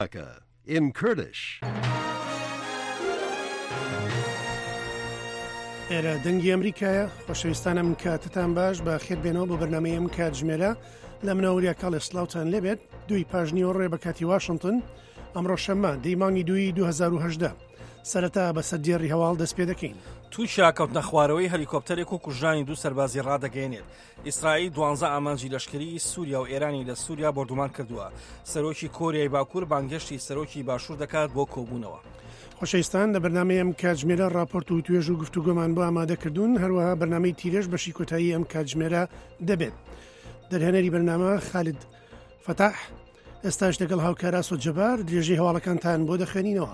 in Kurdish. ئێرە دەنگی ئەمریکایە خۆشەویستانم کاتتان باش بە خێربێنەوە بۆ بەرنامەیەم کاتژمێرە لە منەوەریا کاڵێ سلااوان لێبێت دوی پاژنیەوە ڕێ بە کاتی واشنگتن ئەمڕۆ شەممە دەی مانگی دوی 2010 سەرەتا بە سەردێڕی هەواڵ دەست پێ دەکەین. تووشا کەوتنە خوارەوەی هەلیکۆپتەرێک و کوژرانی دوو سەربازی ڕدەگەێنێت. ئیسرائیل 12 ئامانجی لەشکری سووریا و ئێرانی لە سووریا بردومان کردووە. سەرۆکی کۆریای باکوور بانگشتی سەرۆکی باشوور دەکات بۆ کۆبوونەوە. خۆشەویستان لە بەرنمەیە ئەم کاتژمێرە راپۆرت و توێژ و گفتوگۆمان بۆ ئامادەکردوون هەروەها بەرنمەی تیرێژ بەشی کۆتایی ئەم کاتژمێرە دەبێت. دەرهێنەری بەرنامە خالد فتاح ئێستاش لەگەڵ هاوکارا سۆجەبار درێژەی هەواڵەکانتان بۆ دەخوێنینەوە.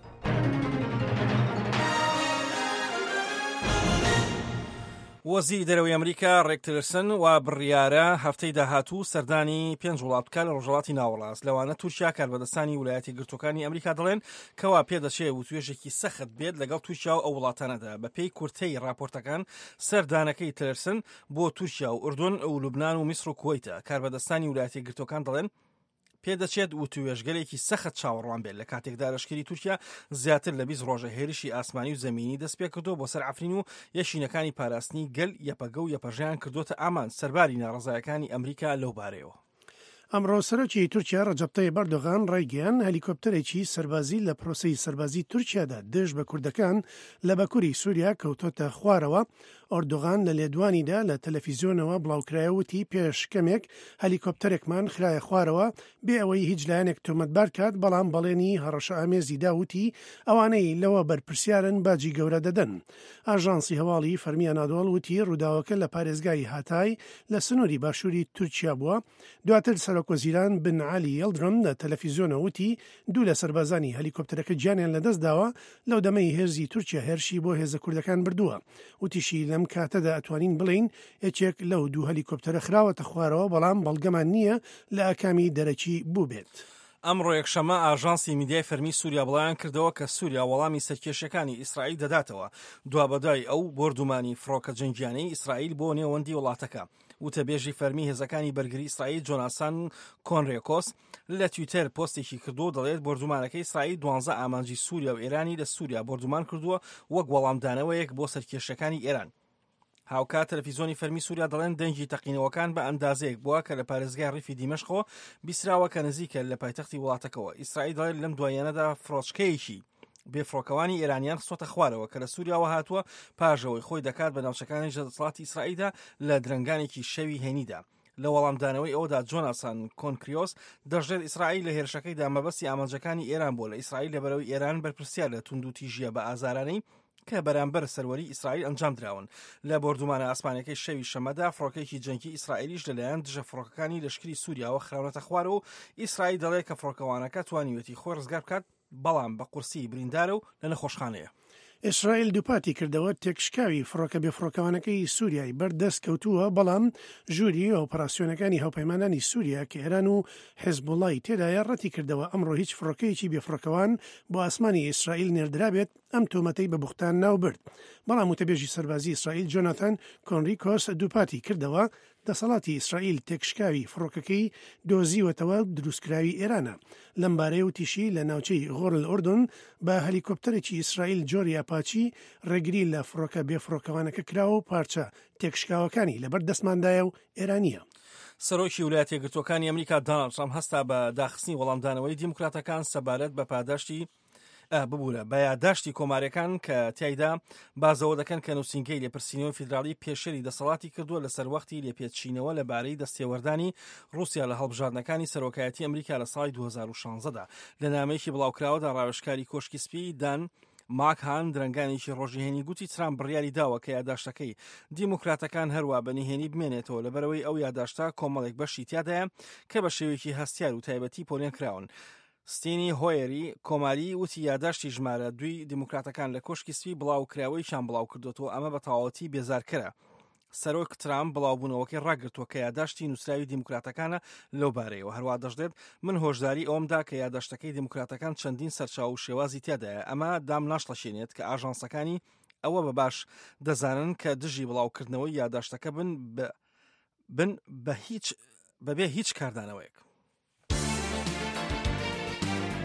وەزیری دەرەوەی ئەمریکا ڕێک تیلرسن و بڕیارە هەفتەی داهاتوو سەردانی 5 وڵات بکە لە ڕۆژهەڵاتی ناوەڕاست. لەوانە تورکیا کاربەدەستانی ویلایەتی گرتوەکانی ئەمریکا دەڵێن کەوا پێدەچێت و توێژێکی سەخت بێت لەگەڵ تورکیا و ئەو وڵاتانەدا. بە پێی کورتەی راپۆرتەکان سەردانەکەی تیلرسن بۆ تورکیا و ئوردون و لوبنان و میسر و کوێیتە. کاربەدەستانی ویلایەتی گرتوەکان دەڵێن پێدەچێت و توێژگەلێکی سەخت چاوەڕوان بێت لە کاتێکدا لەشکری تورکیا زیاتر لە 20 ڕۆژە هێرشی ئاسمانی و زەمینی دەست پێ کردو بۆ سەر عەفرین و یەشینەکانی پاراستنی گەل یەپەگە و یەپەژیان کردوتە ئامان سەرباری ناڕەزایەکانی ئەمریکا لەو بارەیەوە. ئەمڕۆ سەرۆکی تورکیا ڕەجەب تەیب ئەردۆغان ڕایگەیاند هەلیکۆپتەرێکی سەربازی لە پرۆسەی سەربازی تورکیادا دژ بە کوردەکان لە بەکووری سووریا کەوتۆتە خوارەوە. ئەردۆغان لە لێدوانیدا لە تەلەڤیزیۆنەوە بڵاوکرایەوەتی پێشکەمێک هەلیکۆپتەرێکمان خرایە خوارەوە بێ ئەوەی هیچ لایەنێک تۆمەتبار کات، بەڵام بەڵێنی هەڕەشە ئامێزی داوتی ئەوانەی لەوە بەرپرسیارن باجی گەورە دەدەن. ئاژانسی هەواڵی فەرمی ئەنادۆڵ وتی ڕووداوەکە لە پارێزگای هاتای لە سنووری باشووری تورکیا بووە. دواتر سەرۆکوەزیران بن علی یەڵدرم لە تەلەڤیزیۆنە وتی دوو لە سەربازانی هەلیکۆپتەرەکە گیانیان لەدەستداوە. لەو دەمەی هێرزی تورکیا هێرشی بۆ هێزە کوردەکان بردووە. وتیشی لەم کاتەدا ئەتوانین بڵین یەکێک لەو دوو هەلیکۆپتەرە خراوەتە خوارەوە، بەڵام بەڵگەمان نییە لە ئەکامی دەرەکی بوو بێت. ئەمڕۆ یەکشەمە ئاژانسی میدیای فەرمی سووریا بڵایان کردەوە کە سووریا وەڵامی سەرکێشەکانی ئیسرائیل دەداتەوە دوابەدای ئەو بردومانی فڕۆکە جەنگیانەی ئیسرائیل بۆ نێوەندی وڵاتەکە. وتەبێژی فەرمی هێزەکانی بەرگری ئیسرائیل جۆناسان کۆنڕێکۆس لە تویتەر پۆستێکی کردو دەڵێت بردومانەکەی ئیسرائیل 12 ئامانجی سووریا و ئێرانی لە سووریا بردومان کردووە وەک وەڵامدانەوەیەک بۆ سەرکێشەکانی ئێران. هاوکات تەلەڤیزۆنی فەرمی سووریا دەڵێن دەنگی تەقینەوەکان بە ئەندازەیەک بووە کە لە پارێزگای ڕیفی دیمەشقەوە بیسراوە کە نزیکە لە پایتەختی وڵاتەکەەوە. ئیسرائیل دەڵێت لەم دوایانەدا فڕۆچکەیەکی بێفڕۆکەوانی ئێرانیان خستۆتە خوارەوە کە لە سووریاوە هاتووە پاژەوەی خۆی دەکات بە ناوچەکانی دەسەڵاتی ئیسرائیلدا لە درنگانێکی شەوی هێنیدا. لە وەڵامدانەوەی ئەودا جۆناسان کۆنکریۆس دەژێت ئیسرائیل لە هێرشەکەیدا مەبەستی ئامانجەکانی ئێران بووە. لە ئیسرائیل لەبەرەوەی ئێران بەرپرسیار لە توندوتیژیە بە ئازارانەی کە بەرامبەر سەروەری ئیسرائیل ئەنجام دراون. لە بردومانە ئاسمانەکەی شەوی شەمەدا فڕۆکەیەکی جەنگی ئیسرائیلیش لەلایەن دژە فڕۆکەکانی لەشکری سووریاوە خراونەتە خوارە و ئیسرائیل دەڵێت کە فڕۆکەوانەکە توانیوێتی خۆی ڕزگار بکات، بەڵام بە قورسی بریندارە و لە نەخۆشخانەیە. ئیسرائیل دووپاتی کردەوە تێکشکاوی فڕۆکە بێفڕۆکەوانەکەی سووریای بەردەست کەوتووە، بەڵام ژووری ئۆپەراسیۆنەکانی هاوپەیمانانی سووریا کە ئێران و حیزبوڵای تێدایە ڕەتی کردەوە ئەمڕۆ هیچ فڕۆکەیەکی بێفڕۆکەوان بۆ ئاسمانی ئیسرائیل نێردرابێت ئەم تۆمەتەی بە بوختان ناوبرد. بەڵام وتەبێژی سەربازی ئیسرائیل جۆناتان کۆنریکۆس دووپاتی کردەوە دەسەڵاتی ئیسرائیل تێکشکاوی فڕۆکەکەی دۆزیوەتەوە دروستکراوی ئێرانە. لەم بارەیە وتیشی لە ناوچەی غۆر ئوردون بە هەلیکۆپتەرێکی ئیسرائیل جۆری ئاپاچی ڕێگری لە فڕۆکە بێفڕۆکەوانەکە کراوە و پارچە تێکشکاوەکانی لەبەر دەستماندایە و ئێرانیە. سەرۆکی ویلایەتە یەکگرتووەکانی ئەمریکا دۆناڵد ترامپ هەستا بە داخستنی وەڵامدانەوەی دیموکراتەکان سەبارەت بە پاداشتی ببوورە بە یادداشتی کۆماریەکان کە تایدا بازەوە دەکەن کە نووسینگەی لێپرسینەوەی فیدراڵی پێشەری دەسەڵاتی کردووە لەسەر وەختی لێپێچینەوە لەبارەی دەستێوەردانی رووسیا لە هەڵبژاردنەکانی سەرۆکایەتی ئەمریکا لە ساڵی 2016دا. لە نامەیەکی بڵاوکراوەدا ڕاوێژکاری کۆشکی سپی دان ماکهان درنگانێکی ڕۆژهێنی گوتی ترامپ بڕیاری داوە کە یادداشتەکەی دیموکراتەکان هەروە بەنهێنی بمێنێتەوە لەبەرەوەی ئەو یادداشتە کۆمەڵێک بەشی تیادایە کە بە شێوەیەکی هەستیار و تایبەتی پۆلێن کراون. ستینی هۆیەری کۆماری وتی یادداشتی ژمارە 2 دیموکراتەکان لە کۆشکی سپی بڵاوکراوەیشان بڵاو کردوەوە. ئەمە بە تەواوەتی بێزارکەرە. سەرۆک ترامپ بڵاوبوونەوەکەی ڕاگرتووە کە یادداشتی نووسراوی دیموکراتەکانە لەو بارەیەوە. هەروە دەژێت من هۆشداری ئەومدا کە یادداشتەکەی دیموکراتەکان چەندین سەرچاو و شێوازی تیادایە. ئەمە دام ناشڵەشێنێت کە ئاژانسەکانی ئەوە بە باش دەزانن کە دژی بڵاوکردنەوەی یادداشتەکە بن بەبێ هیچ کاردانەوەیەک.